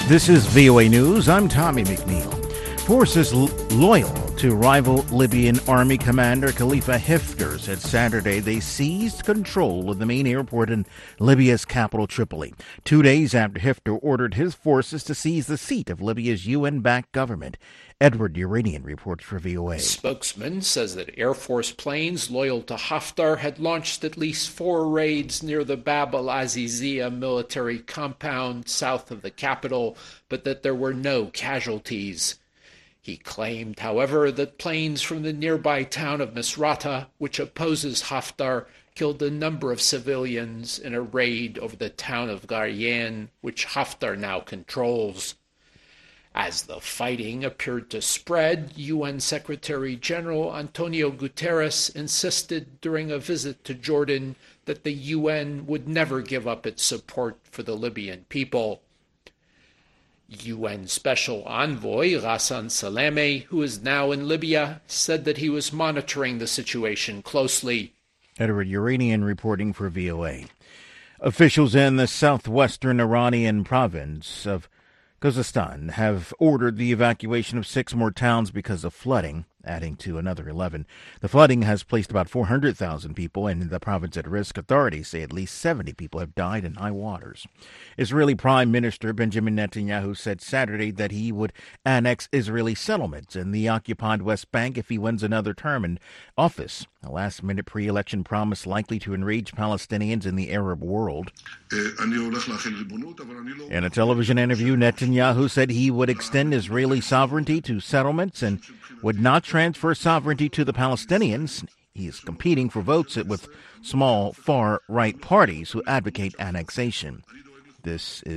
This is VOA News. I'm Tommy McNeil. Forces loyal to rival Libyan army commander Khalifa Haftar said Saturday they seized control of the main airport in Libya's capital, Tripoli, 2 days after Haftar ordered his forces to seize the seat of Libya's UN-backed government. Edward Uranian reports for VOA. A spokesman says that Air Force planes loyal to Haftar had launched at least 4 raids near the Bab al-Azizia military compound south of the capital, but that there were no casualties. He claimed, however, that planes from the nearby town of Misrata, which opposes Haftar, killed a number of civilians in a raid over the town of Garyan, which Haftar now controls. As the fighting appeared to spread, UN Secretary General Antonio Guterres insisted during a visit to Jordan that the UN would never give up its support for the Libyan people. UN Special Envoy Ghassan Salameh, who is now in Libya, said that he was monitoring the situation closely. Edward Uranian reporting for VOA. Officials in the southwestern Iranian province of Khuzestan have ordered the evacuation of 6 more towns because of flooding, adding to another 11. The flooding has placed about 400,000 people in the province at risk. Authorities say at least 70 people have died in high waters. Israeli Prime Minister Benjamin Netanyahu said Saturday that he would annex Israeli settlements in the occupied West Bank if he wins another term in office. A last-minute pre-election promise likely to enrage Palestinians in the Arab world. In a television interview, Netanyahu said he would extend Israeli sovereignty to settlements and would not transfer sovereignty to the Palestinians. He is competing for votes with small far-right parties who advocate annexation. This is